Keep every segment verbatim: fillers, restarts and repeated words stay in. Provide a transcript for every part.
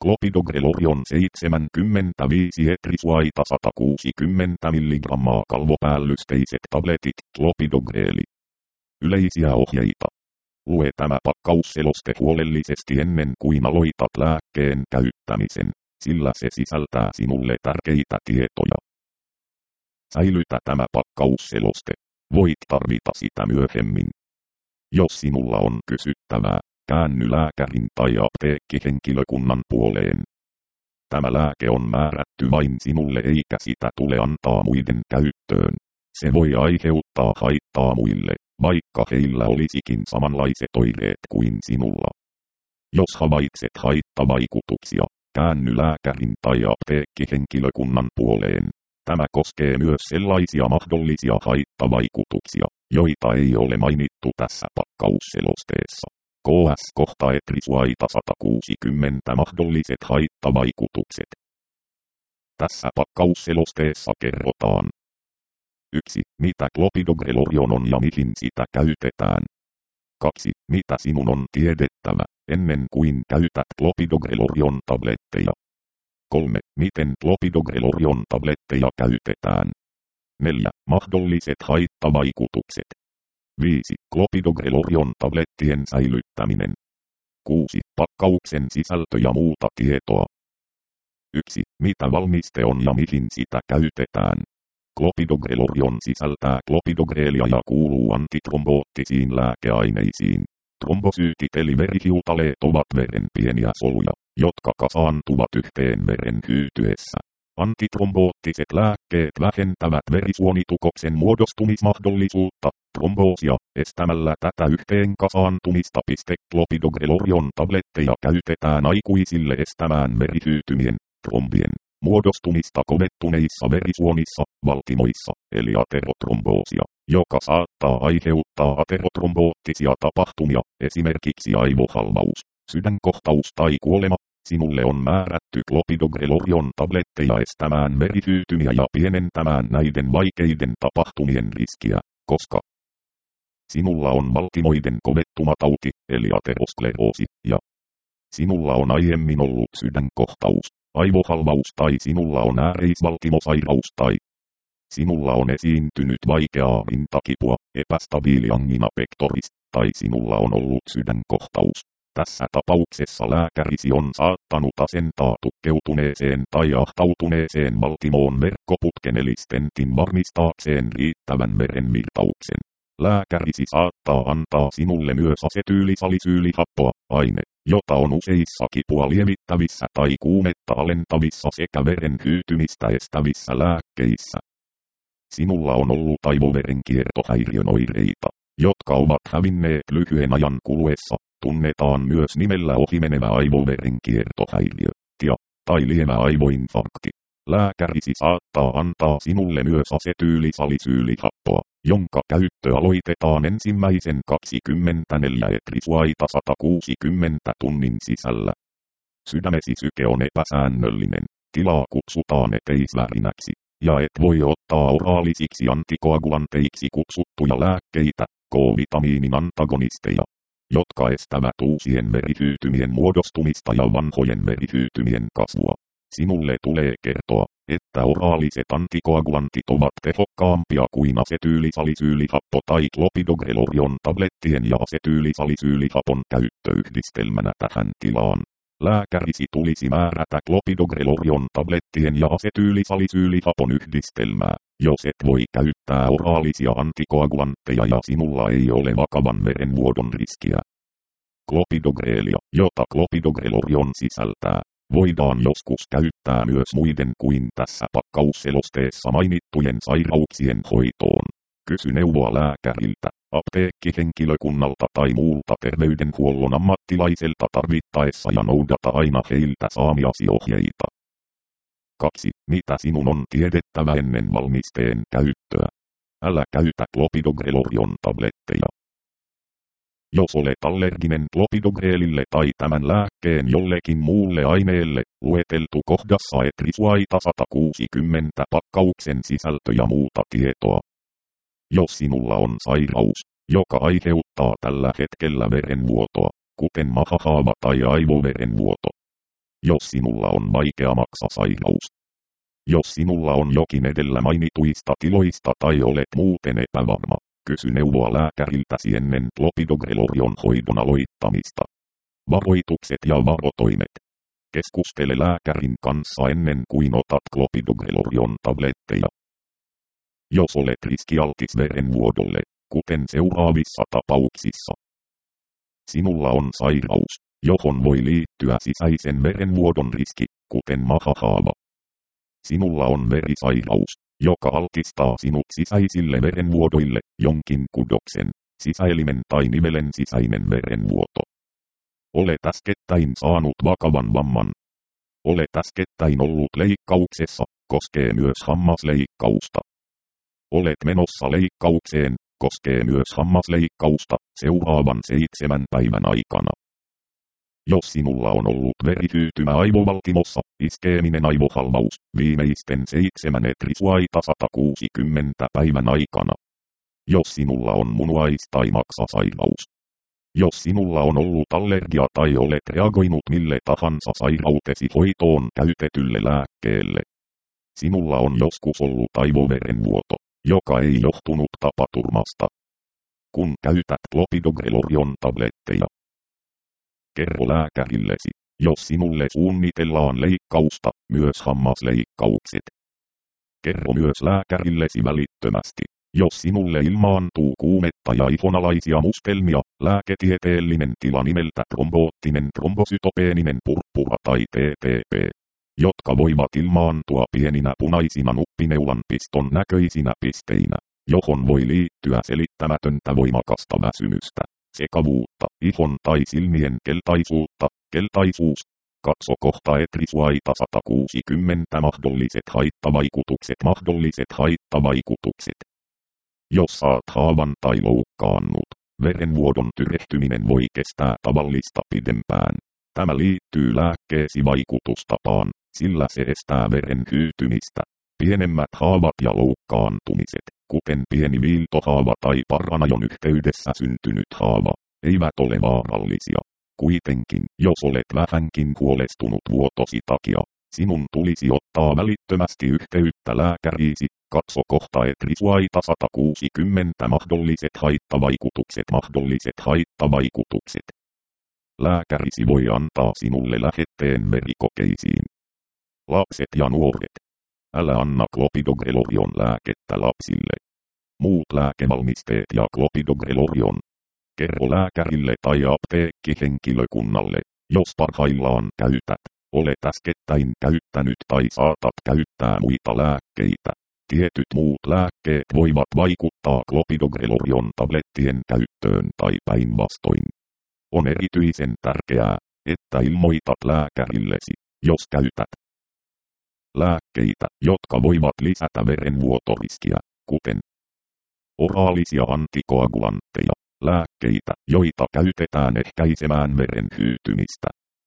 Clopidogrel seitsemänkymmentäviisi etrisuaita sata kuusikymmentä milligrammaa kalvopäällysteiset tabletit Clopidogreli. Yleisiä ohjeita. Lue tämä pakkausseloste huolellisesti ennen kuin aloitat lääkkeen käyttämisen, sillä se sisältää sinulle tärkeitä tietoja. Säilytä tämä pakkausseloste. Voit tarvita sitä myöhemmin. Jos sinulla on kysyttävää, käänny lääkärin tai apteekkihenkilökunnan puoleen. Tämä lääke on määrätty vain sinulle eikä sitä tule antaa muiden käyttöön. Se voi aiheuttaa haittaa muille, vaikka heillä olisikin samanlaiset oireet kuin sinulla. Jos havaitset haittavaikutuksia, käänny lääkärin tai apteekkihenkilökunnan puoleen. Tämä koskee myös sellaisia mahdollisia haittavaikutuksia, joita ei ole mainittu tässä pakkausselosteessa. K S kohta etrisuaita sata kuusikymmentä mahdolliset haittavaikutukset. Tässä pakkausselosteessa kerrotaan. yksi. Mitä Clopidogrel on ja mihin sitä käytetään. kaksi. Mitä sinun on tiedettävä, ennen kuin käytät Clopidogrel tabletteja. kolme. Miten Clopidogrel tabletteja käytetään. neljä. Mahdolliset haittavaikutukset. viisi. Clopidogrel tablettien säilyttäminen. kuusi. Pakkauksen sisältö ja muuta tietoa. yksi. Mitä valmiste on ja mihin sitä käytetään. Clopidogrel sisältää clopidogrelia ja kuuluu antitromboottisiin lääkeaineisiin. Trombosyytit eli verihiutaleet ovat veren pieniä soluja, jotka kasaantuvat yhteen veren hyytyessä. Antitromboottiset lääkkeet vähentävät verisuonitukoksen muodostumismahdollisuutta, tromboosia, estämällä tätä yhteen kasaantumista. Clopidogrel tabletteja käytetään aikuisille estämään verihyytymien, trombien, muodostumista kovettuneissa verisuonissa, valtimoissa, eli aterotromboosia, joka saattaa aiheuttaa aterotromboottisia tapahtumia, esimerkiksi aivohalvaus, sydänkohtaus tai kuolema. Sinulle on määrätty Clopidogrel tabletteja estämään verihyytymiä ja pienentämään näiden vaikeiden tapahtumien riskiä, koska sinulla on valtimoiden kovettumatauti, eli ateroskleroosi, ja sinulla on aiemmin ollut sydänkohtaus, aivohalvaus tai sinulla on ääreisvaltimosairaus tai sinulla on esiintynyt vaikeaa rintakipua, epästabiili angina pectoris, tai sinulla on ollut sydänkohtaus. Tässä tapauksessa lääkärisi on saattanut asentaa tukkeutuneeseen tai ahtautuneeseen valtimoon verkkoputken eli stentin varmistaakseen riittävän verenvirtauksen. Lääkärisi saattaa antaa sinulle myös asetyylisalisyylihappoa, aine, jota on useissa kipua lievittävissä tai kuumetta alentavissa sekä veren hyytymistä estävissä lääkkeissä. Sinulla on ollut aivoverenkiertohäiriön oireita, jotka ovat hävinneet lyhyen ajan kuluessa. Tunnetaan myös nimellä ohimenevä aivoverenkiertohäiriö, T I A, tai lievä aivoinfarkti. Lääkärisi saattaa antaa sinulle myös asetyylisalisyylihappoa, jonka käyttö aloitetaan ensimmäisen kaksikymmentäneljä etrisuaita sata kuusikymmentä tunnin sisällä. Sydämesi syke on epäsäännöllinen, tilaa kutsutaan eteisvärinäksi, ja et voi ottaa oraalisiksi antikoagulanteiksi kutsuttuja lääkkeitä, K-vitamiinin antagonisteja, jotka estävät uusien verihyytymien muodostumista ja vanhojen verihyytymien kasvua. Sinulle tulee kertoa, että oraaliset antikoagulantit ovat tehokkaampia kuin asetyylisalisyylihappo tai Clopidogrel tablettien ja asetyylisalisyylihapon käyttöyhdistelmänä tähän tilaan. Lääkärisi tulisi määrätä Clopidogrel tablettien ja asetyylisalisyylihapon yhdistelmää, jos et voi käyttää oraalisia antikoagulantteja ja sinulla ei ole vakavan verenvuodon riskiä. Clopidogrelia, jota Clopidogrel sisältää, voidaan joskus käyttää myös muiden kuin tässä pakkausselosteessa mainittujen sairauksien hoitoon. Kysy neuvoa lääkäriltä, apteekkihenkilökunnalta tai muulta terveydenhuollon ammattilaiselta tarvittaessa ja noudata aina heiltä saamiasi ohjeita. kaksi. Mitä sinun on tiedettävä ennen valmisteen käyttöä? Älä käytä Clopidogrel tabletteja. Jos olet allerginen Clopidogrelille tai tämän lääkkeen jollekin muulle aineelle, lueteltu kohdassa etrisuaita sata kuusikymmentä pakkauksen sisältö ja muuta tietoa. Jos sinulla on sairaus, joka aiheuttaa tällä hetkellä verenvuotoa, kuten mahahaava tai aivoverenvuoto, jos sinulla on vaikea maksasairaus. Jos sinulla on jokin edellä mainituista tiloista tai olet muuten epävarma, kysy neuvoa lääkäriltäsi ennen clopidogrelorion hoidon aloittamista. Varoitukset ja varotoimet. Keskustele lääkärin kanssa ennen kuin otat clopidogrelorion tabletteja. Jos olet riskialtis verenvuodolle, kuten seuraavissa tapauksissa. Sinulla on sairaus, johon voi liittyä sisäisen verenvuodon riski, kuten mahahaava. Sinulla on verisairaus, joka altistaa sinut sisäisille verenvuodoille, jonkin kudoksen, sisäelimen tai nivelen sisäinen verenvuoto. Olet äskettäin saanut vakavan vamman. Olet äskettäin ollut leikkauksessa, koskee myös hammasleikkausta. Olet menossa leikkaukseen, koskee myös hammasleikkausta, seuraavan seitsemän päivän aikana. Jos sinulla on ollut verihyytymä aivovaltimossa, iskeeminen aivohalvaus, viimeisten seitsemän etrisuaita sata kuusikymmentä päivän aikana. Jos sinulla on munuais- tai maksasairaus. Jos sinulla on ollut allergia tai olet reagoinut mille tahansa sairautesi hoitoon käytetylle lääkkeelle. Sinulla on joskus ollut aivoverenvuoto, joka ei johtunut tapaturmasta. Kun käytät clopidogrelorion tabletteja. Kerro lääkärillesi, jos sinulle suunnitellaan leikkausta, myös hammasleikkaukset. Kerro myös lääkärillesi välittömästi, jos sinulle ilmaantuu kuumetta ja ihonalaisia mustelmia, lääketieteellinen tila nimeltä tromboottinen trombosytopeeninen purppura tai T T P, jotka voivat ilmaantua pieninä punaisina nuppineulan piston näköisinä pisteinä, johon voi liittyä selittämätöntä voimakasta väsymystä, sekavuutta, ihon tai silmien keltaisuutta, keltaisuus. Katso kohta etrisuaita sata kuusikymmentä mahdolliset haittavaikutukset mahdolliset haittavaikutukset. Jos saat haavan tai loukkaannut, verenvuodon tyrehtyminen voi kestää tavallista pidempään. Tämä liittyy lääkkeesi vaikutustapaan, sillä se estää veren hyytymistä. Pienemmät haavat ja loukkaantumiset, kuten pieni viiltohaava tai paranajon yhteydessä syntynyt haava, eivät ole vaarallisia. Kuitenkin, jos olet vähänkin huolestunut vuotosi takia, sinun tulisi ottaa välittömästi yhteyttä lääkäriisi. Katso kohta etrisuaita sata kuusikymmentä mahdolliset haittavaikutukset mahdolliset haittavaikutukset. Lääkärisi voi antaa sinulle lähetteen verikokeisiin. Lapset ja nuoret. Älä anna clopidogrelorion lääkettä lapsille. Muut lääkevalmisteet ja clopidogrelorion. Kerro lääkärille tai apteekkihenkilökunnalle, jos parhaillaan käytät, olet äskettäin käyttänyt tai saatat käyttää muita lääkkeitä. Tietyt muut lääkkeet voivat vaikuttaa clopidogrelorion tablettien käyttöön tai päinvastoin. On erityisen tärkeää, että ilmoitat lääkärillesi, jos käytät lääkkeitä, jotka voivat lisätä verenvuotoriskiä, kuten oraalisia antikoagulantteja, lääkkeitä, joita käytetään ehkäisemään veren hyytymistä,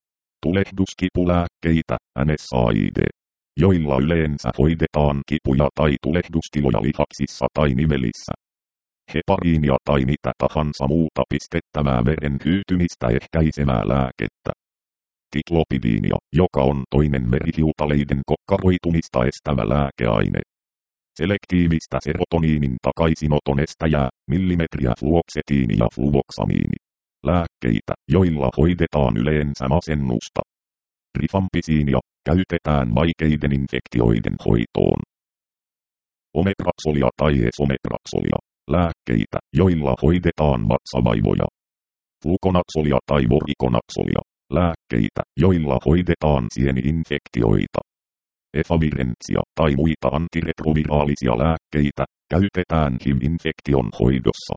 tulehduskipulääkkeitä, N S A I D, joilla yleensä hoidetaan kipuja tai tulehdustiloja lihaksissa tai nivelissä, hepariinia tai mitä tahansa muuta pistettävää veren hyytymistä ehkäisevää lääkettä. Tiklopidiinia, joka on toinen verihiutaleiden kokkaroitumista estävä lääkeaine. Selektiivistä serotoniinin takaisinoton estäjää, millimetriä fluoksetiini ja fluvoksamiini. Lääkkeitä, joilla hoidetaan yleensä masennusta. Rifampisiinia, käytetään vaikeiden infektioiden hoitoon. Omepraksolia tai esomepraksolia, lääkkeitä, joilla hoidetaan vatsavaivoja. Flukonaksolia tai vorikonaksolia, lääkkeitä, joilla hoidetaan sieni-infektioita. Efavirentsia tai muita antiretroviraalisia lääkkeitä, käytetään H I V-infektion hoidossa.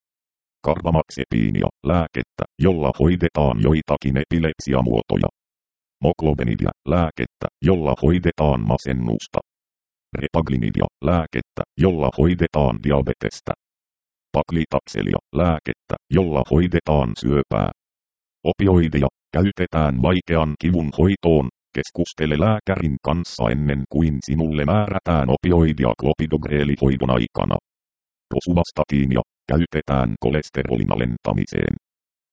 Karbamaxepiinia, lääkettä, jolla hoidetaan joitakin epilepsiamuotoja. Moklovenidia, lääkettä, jolla hoidetaan masennusta. Repaglinidia, lääkettä, jolla hoidetaan diabetesta. Paklitaxelia, lääkettä, jolla hoidetaan syöpää. Opioideja, käytetään vaikean kivun hoitoon. Keskustele lääkärin kanssa ennen kuin sinulle määrätään opioidia clopidogrelihoidon aikana. Rosuvastatiinia, käytetään kolesterolin alentamiseen.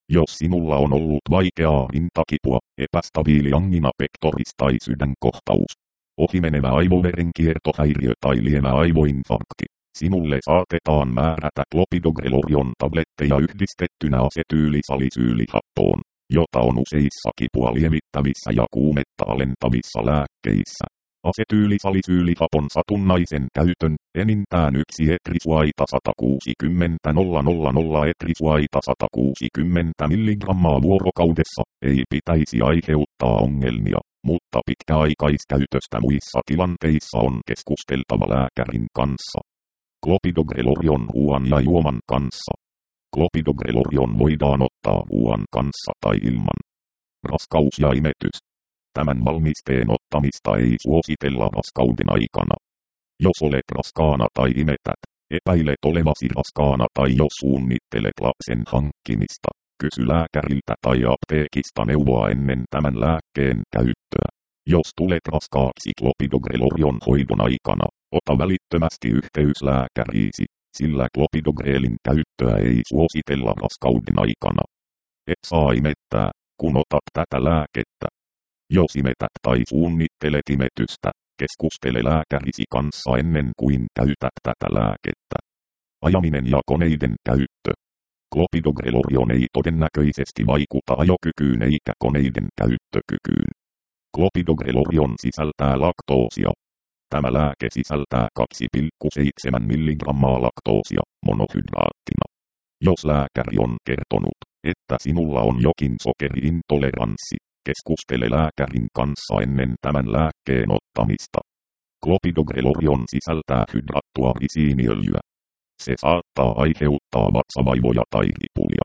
Jos sinulla on ollut vaikeaa rintakipua, epästabiili angina pectoris tai sydänkohtaus, ohimenevä aivoverenkiertohäiriö tai lievä aivoinfarkti, sinulle saatetaan määrätä clopidogrelorion tabletteja yhdistettynä asetyylisalisyylihappoon, jota on useissa kipua lievittävissä ja kuumetta alentavissa lääkkeissä. Asetyylisalisyylihapon satunnaisen käytön, enintään yksi etrisuaita sata kuusikymmentä nolla nolla nolla etrisuaita sata kuusikymmentä milligrammaa vuorokaudessa, ei pitäisi aiheuttaa ongelmia, mutta pitkäaikaiskäytöstä muissa tilanteissa on keskusteltava lääkärin kanssa. Clopidogrelorion ruoan ja juoman kanssa. Clopidogrelorion voidaan ottaa ruoan kanssa tai ilman. Raskaus ja imetys. Tämän valmisteen ottamista ei suositella raskauden aikana. Jos olet raskaana tai imetät, epäilet olevasi raskaana tai jos suunnittelet lapsen hankkimista, kysy lääkäriltä tai apteekista neuvoa ennen tämän lääkkeen käyttöä. Jos tulet raskaaksi clopidogrelorion hoidon aikana, ota välittömästi yhteys lääkäriisi, sillä clopidogrelin käyttöä ei suositella raskauden aikana. Et saa imettää, kun otat tätä lääkettä. Jos imetät tai suunnittelet imetystä, keskustele lääkärisi kanssa ennen kuin käytät tätä lääkettä. Ajaminen ja koneiden käyttö. Clopidogrelorion ei todennäköisesti vaikuta ajokykyyn eikä koneiden käyttökykyyn. Clopidogrelorion sisältää laktoosia. Tämä lääke sisältää kaksi pilkku seitsemän milligrammaa laktoosia monohydraattina. Jos lääkäri on kertonut, että sinulla on jokin sokeriintoleranssi, keskustele lääkärin kanssa ennen tämän lääkkeen ottamista. Clopidogrelorion sisältää hydrattua risiiniöljyä. Se saattaa aiheuttaa vatsavaivoja tai ripulia.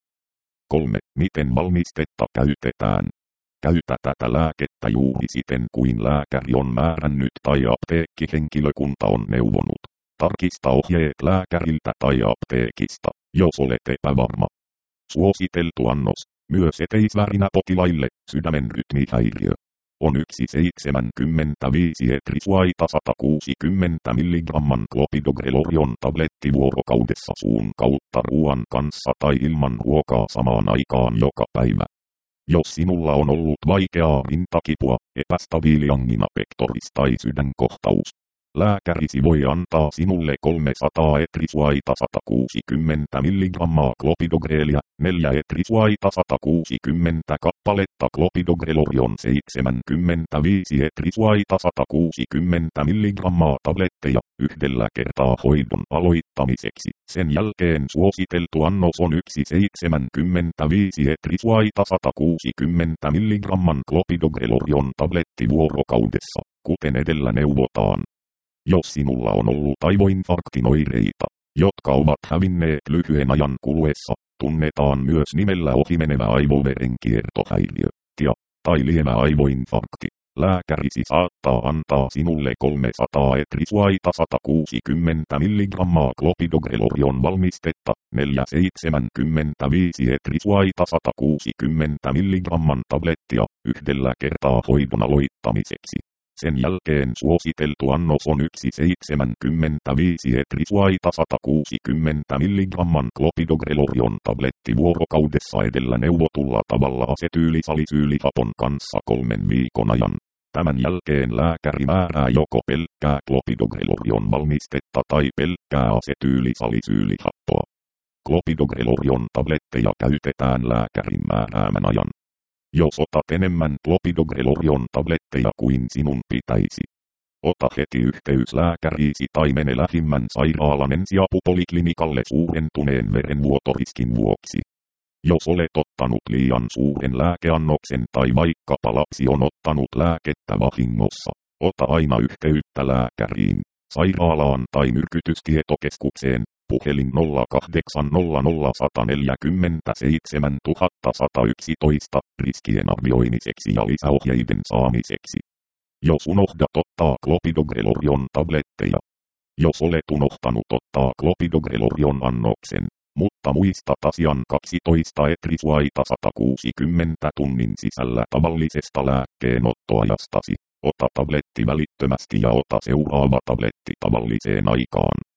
kolme. Miten valmistetta käytetään? Käytä tätä lääkettä juuri siten kuin lääkäri on määrännyt tai apteekkihenkilökunta on neuvonut. Tarkista ohjeet lääkäriltä tai apteekista, jos olet epävarma. Suositeltu annos, myös eteisvärinä potilaille, sydämen rytmihäiriö. On yksi pilkku seitsemänkymmentäviisi etrisuaita sata kuusikymmentä milligramman clopidogrelorion tabletti vuorokaudessa suun kautta ruoan kanssa tai ilman ruokaa samaan aikaan joka päivä. Jos sinulla on ollut vaikeaa rintakipua, epästabiili angina pectoris tai sydänkohtaus, lääkärisi voi antaa sinulle kolmesataa etrisuaita sata kuusikymmentä milligrammaa clopidogrelia, neljä etrisuaita sata kuusikymmentä kappaletta clopidogrelorion seitsemänkymmentäviisi etrisuaita sata kuusikymmentä milligrammaa tabletteja yhdellä kertaa hoidon aloittamiseksi. Sen jälkeen suositeltu annos on yksi pilkku seitsemänkymmentäviisi etrisuaita sata kuusikymmentä milligramman clopidogrelorion tabletti vuorokaudessa, kuten edellä neuvotaan. Jos sinulla on ollut aivoinfarktin oireita, jotka ovat hävinneet lyhyen ajan kuluessa, tunnetaan myös nimellä ohimenevä aivoverenkiertohäiriö, T I A, tai lievä aivoinfarkti, lääkärisi saattaa antaa sinulle kolmesataa etrisuaita sata kuusikymmentä milligrammaa clopidogrelorion valmistetta, neljä pilkku seitsemänkymmentäviisi etrisuaita sata kuusikymmentä milligramman tablettia, yhdellä kertaa hoidon aloittamiseksi. Sen jälkeen suositeltu annos on yksi pilkku seitsemänkymmentäviisi etrisuaita sata kuusikymmentä milligramman clopidogrelorion tabletti vuorokaudessa edellä neuvotulla tavalla asetyylisalisyylihapon kanssa kolmen viikon ajan. Tämän jälkeen lääkäri määrää joko pelkkää clopidogrelorion valmistetta tai pelkkää asetyylisalisyylihappoa. Clopidogrelorion tabletteja käytetään lääkärin määräämän ajan. Jos otat enemmän clopidogrelorion tabletteja kuin sinun pitäisi, ota heti yhteys lääkäriisi tai mene lähimmän sairaalan ensiapupoliklinikalle suurentuneen verenvuotoriskin vuoksi. Jos olet ottanut liian suuren lääkeannoksen tai vaikkapa lapsi on ottanut lääkettä vahingossa, ota aina yhteyttä lääkäriin, sairaalaan tai myrkytystietokeskukseen. Puhelin nolla kahdeksan nolla nolla yksi neljä seitsemän yksi yksi yksi riskien arvioimiseksi ja lisäohjeiden saamiseksi. Jos unohdat ottaa clopidogrelorion tabletteja. Jos olet unohtanut ottaa clopidogrelorion annoksen, mutta muistat asian kaksitoista etrisuaita sata kuusikymmentä tunnin sisällä tavallisesta lääkkeenottoajastasi, ota tabletti välittömästi ja ota seuraava tabletti tavalliseen aikaan.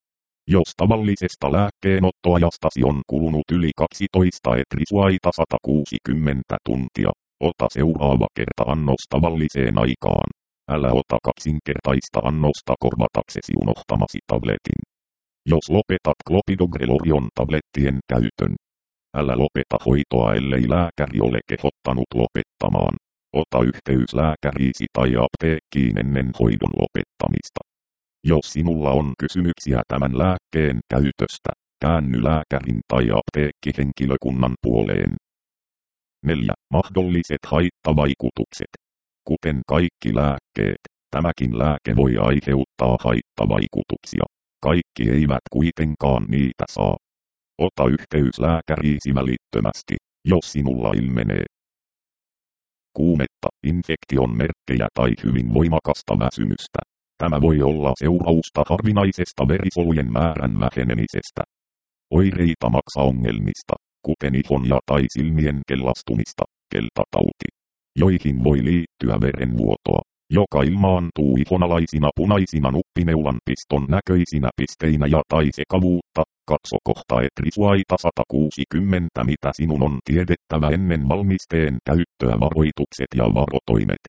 Jos tavallisesta lääkkeenottoajastasi on kulunut yli kaksitoista etrisuaita sata kuusikymmentä tuntia, ota seuraava kerta annos tavalliseen aikaan. Älä ota kaksinkertaista annosta korvataksesi unohtamasi tabletin. Jos lopetat Clopidogrel-Orion tablettien käytön, älä lopeta hoitoa ellei lääkäri ole kehottanut lopettamaan. Ota yhteys lääkäriisi tai apteekkiin ennen hoidon lopettamista. Jos sinulla on kysymyksiä tämän lääkkeen käytöstä, käänny lääkärin tai apteekkihenkilökunnan puoleen. neljä. Mahdolliset haittavaikutukset. Kuten kaikki lääkkeet, tämäkin lääke voi aiheuttaa haittavaikutuksia. Kaikki eivät kuitenkaan niitä saa. Ota yhteys lääkäriisi välittömästi, jos sinulla ilmenee kuumetta, infektion merkkejä tai hyvin voimakasta väsymystä. Tämä voi olla seurausta harvinaisesta verisolujen määrän vähenemisestä. Oireita maksaongelmista, kuten ihon ja tai silmien kellastumista, keltatauti, joihin voi liittyä verenvuotoa, joka ilmaantuu ihonalaisina punaisina nuppineulan piston näköisinä pisteinä ja tai sekavuutta. Katso kohta etrisuaita sata kuusikymmentä mitä sinun on tiedettävä ennen valmisteen käyttöä varoitukset ja varotoimet.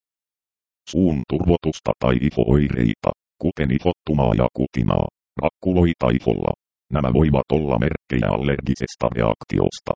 Suun turvotusta tai iho-oireita, kuten ihottumaa ja kutinaa, rakkuloita iholla. Nämä voivat olla merkkejä allergisesta reaktiosta.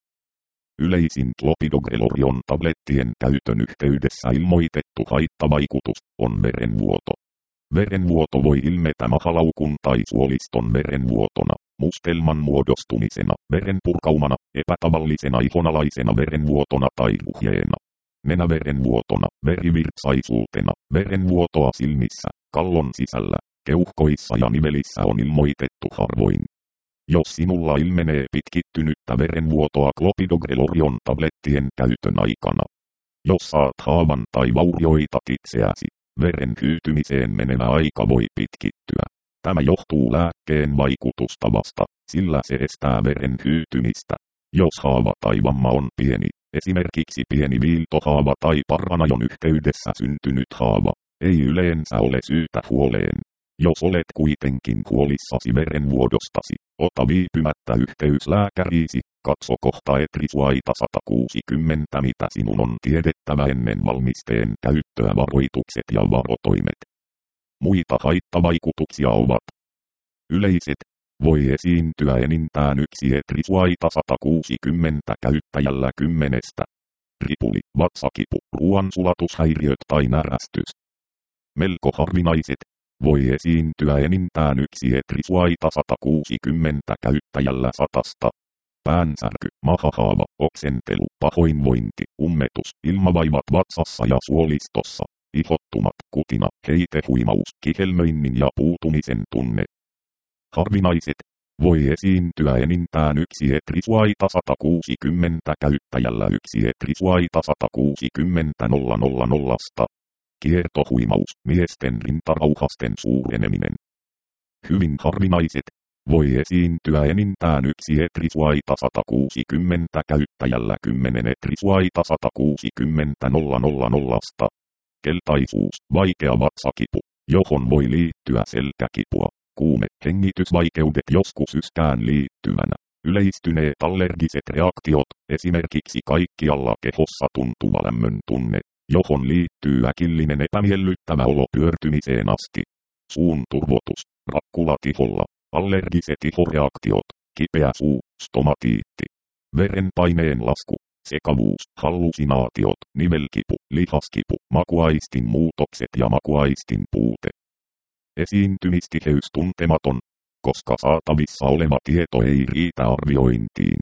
Yleisin Clopidogrel-Orion tablettien käytön yhteydessä ilmoitettu haittavaikutus on verenvuoto. Verenvuoto voi ilmetä mahalaukun tai suoliston verenvuotona, mustelman muodostumisena, verenpurkaumana, epätavallisena ihonalaisena verenvuotona tai ruhjeena, nenäverenvuotona, verivirtsaisuutena, verenvuotoa silmissä, kallon sisällä, keuhkoissa ja nivelissä on ilmoitettu harvoin. Jos sinulla ilmenee pitkittynyttä verenvuotoa Clopidogrel-Orion tablettien käytön aikana, jos saat haavan tai vaurioitat itseäsi, veren hyytymiseen menevä aika voi pitkittyä. Tämä johtuu lääkkeen vaikutustavasta, sillä se estää veren hyytymistä. Jos haava tai vamma on pieni, esimerkiksi pieni viiltohaava tai parranajon yhteydessä syntynyt haava, ei yleensä ole syytä huoleen. Jos olet kuitenkin huolissasi verenvuodostasi, ota viipymättä yhteys lääkäriisi, katso kohta etrisuaita sata kuusikymmentä mitä sinun on tiedettävä ennen valmisteen käyttöä varoitukset ja varotoimet. Muita haittavaikutuksia ovat yleiset. Voi esiintyä enintään yksi etrisuaita sata kuusikymmentä käyttäjällä kymmenestä. Ripuli, vatsakipu, ruoansulatushäiriöt tai närästys. Melko harvinaiset. Voi esiintyä enintään yksi etrisuaita sata kuusikymmentä käyttäjällä satasta. Päänsärky, mahahaava, oksentelu, pahoinvointi, ummetus, ilmavaivat vatsassa ja suolistossa, ihottumat, kutina, heitehuimaus, kihelmöinnin ja puutumisen tunne. Harvinaiset. Voi esiintyä enintään yksi etrisuaita sata kuusikymmentä käyttäjällä yksi etrisuaita sata kuusikymmentä nolla nolla nollasta. Kiertohuimaus, miesten rintarauhasten suureneminen. Hyvin harvinaiset. Voi esiintyä enintään yksi etrisuaita sata kuusikymmentä käyttäjällä kymmenen etrisuaita sata kuusikymmentä nolla nolla nollasta. Keltaisuus, vaikea vatsakipu, johon voi liittyä selkäkipua, kuume, hengitysvaikeudet joskus yskään liittyvänä. Yleistyneet allergiset reaktiot, esimerkiksi kaikkialla kehossa tuntuva lämmön tunne, johon liittyy äkillinen epämiellyttävä olo pyörtymiseen asti. Suun turvotus, rakkulat iholla, allergiset ihoreaktiot, kipeä suu, stomatiitti, verenpaineen lasku, sekavuus, hallusinaatiot, nivelkipu, lihaskipu, makuaistin muutokset ja makuaistin puute. Esiintymistiheys tuntematon, koska saatavissa oleva tieto ei riitä arviointiin.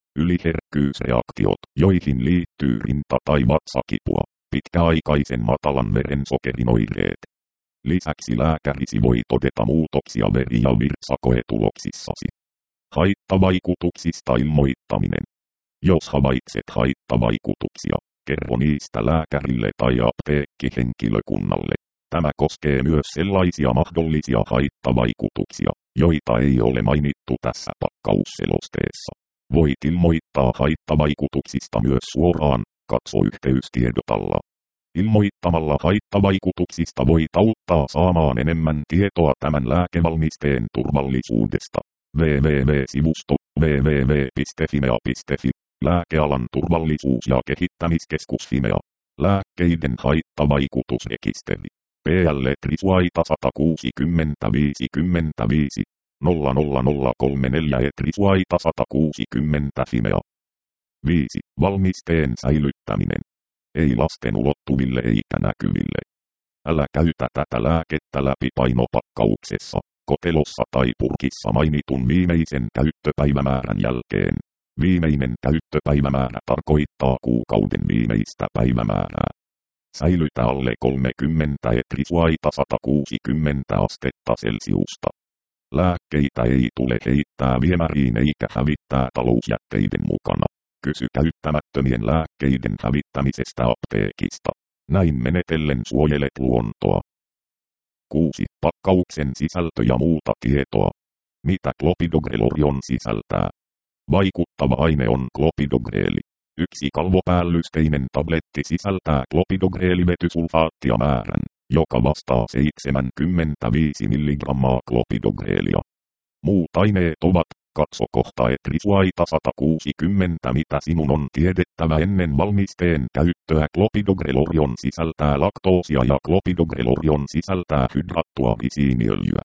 Yliherkkyysreaktiot, joihin liittyy rinta- tai vatsakipua. Pitkäaikaisen matalan verensokerin oireet. Lisäksi lääkärisi voi todeta muutoksia veri- ja virtsakoetuloksissasi. Haittavaikutuksista ilmoittaminen. Jos havaitset haittavaikutuksia, kerro niistä lääkärille tai apteekkihenkilökunnalle. Tämä koskee myös sellaisia mahdollisia haittavaikutuksia, joita ei ole mainittu tässä pakkausselosteessa. Voit ilmoittaa haittavaikutuksista myös suoraan. Katso yhteystiedot alla. Ilmoittamalla haittavaikutuksista voit auttaa saamaan enemmän tietoa tämän lääkevalmisteen turvallisuudesta. www-sivusto www piste fimea piste fi. Lääkealan turvallisuus- ja kehittämiskeskus Fimea. Lääkkeiden haittavaikutusrekisteri. P L Trisuaita sata kuusikymmentä viisikymmentäviisi nolla nolla nolla kolme neljä E Trisuaita sata kuusikymmentä Fimea. viisi. Valmisteen säilyttäminen. Ei lasten ulottuville eikä näkyville. Älä käytä tätä lääkettä läpi painopakkauksessa, kotelossa tai purkissa mainitun viimeisen käyttöpäivämäärän jälkeen. Viimeinen käyttöpäivämäärä tarkoittaa kuukauden viimeistä päivämäärää. Säilytä alle kolmekymmentä E Trisuaita sata kuusikymmentä astetta Celsiusta. Lääkkeitä ei tule heittää viemäriin eikä hävittää talousjätteiden mukana. Kysy käyttämättömien lääkkeiden hävittämisestä apteekista. Näin menetellen suojelet luontoa. kuusi. Pakkauksen sisältö ja muuta tietoa. Mitä Clopidogrel-Orion sisältää? Vaikuttava aine on Clopidogrel. Yksi kalvopäällysteinen tabletti sisältää Clopidogrel-vetysulfaattia määrän, joka vastaa seitsemänkymmentäviisi milligrammaa Clopidogrelia. Muut aineet ovat: katso kohta E Trisuaita sata kuusikymmentä. Mitä sinun on tiedettävä ennen valmisteen käyttöä? Clopidogrel-Orion sisältää laktoosia ja Clopidogrel-Orion sisältää hydrattua risiiniöljyä.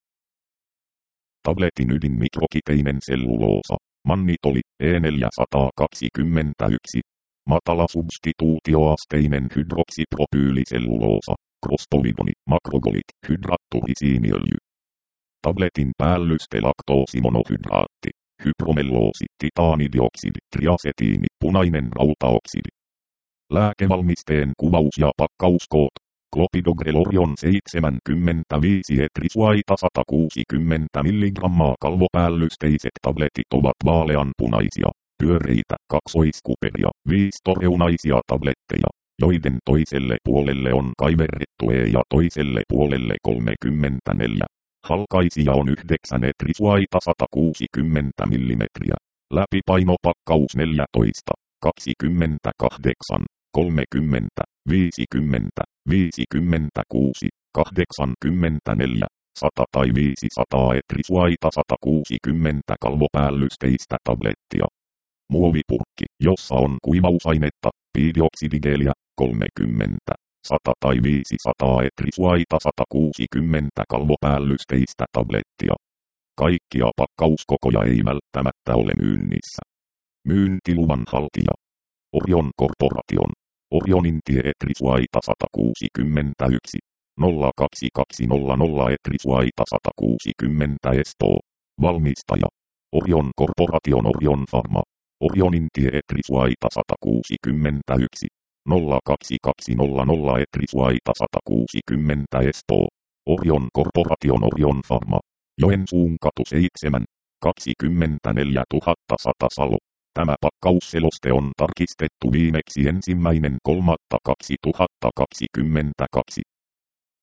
Tabletin ydin mikrokiteinen selluloosa. Mannitoli E neljäsataakaksikymmentäyksi. Matala substituutioasteinen hydroksipropyyliselluloosa. Krostovidoni, makrogolit, hydrattu risiiniöljy. Tabletin päällyste laktoosimonohydraatti, hypromelloosi, titaanidioksidi, triasetiini, punainen rautaoksidi. Lääkevalmisteen kuvaus ja pakkauskoot. Clopidogrel-Orion seitsemänkymmentäviisi E Trisuaita sata kuusikymmentä milligrammaa. Kalvopäällysteiset tabletit ovat vaaleanpunaisia, pyöreitä, kaksoiskuperia, viistoreunaisia tabletteja, joiden toiselle puolelle on kaiverrettu E ja toiselle puolelle kolmekymmentäneljä. Halkaisija on yhdeksän E Trisuaita sata kuusikymmentä millimetriä. Läpipainopakkaus neljätoista, kaksikymmentäkahdeksan, kolmekymmentä, viisikymmentä, viisikymmentäkuusi, kahdeksankymmentäneljä, sata tai viisisataa E Trisuaita sata kuusikymmentä kalvopäällysteistä tablettia. Muovipurkki, jossa on kuivausainetta, piidioksidigeeliä, kolmekymmentä, sata tai viisisataa E Trisuaita sata kuusikymmentä kalvopäällysteistä tablettia. Kaikkia pakkauskokoja ei välttämättä ole myynnissä. Myyntiluvan haltija. Orion Corporation. Orionin tie E Trisuaita sata kuusikymmentäyksi, nolla kaksi kaksi nolla nolla E Trisuaita sata kuusikymmentä Espoo. Valmistaja. Orion Corporation. Orion Pharma. Orionin tie E Trisuaita sata kuusikymmentäyksi, nolla kaksi kaksi nolla nolla E Trisuaita sata kuusikymmentä Espoo. Orion Corporation. Orion Pharma. Joensuun katu seitsemän, kaksikymmentäneljätuhatta sata Salo. Tämä pakkausseloste on tarkistettu viimeksi ensimmäinen kolmatta kaksituhattakaksikymmentäkaksi.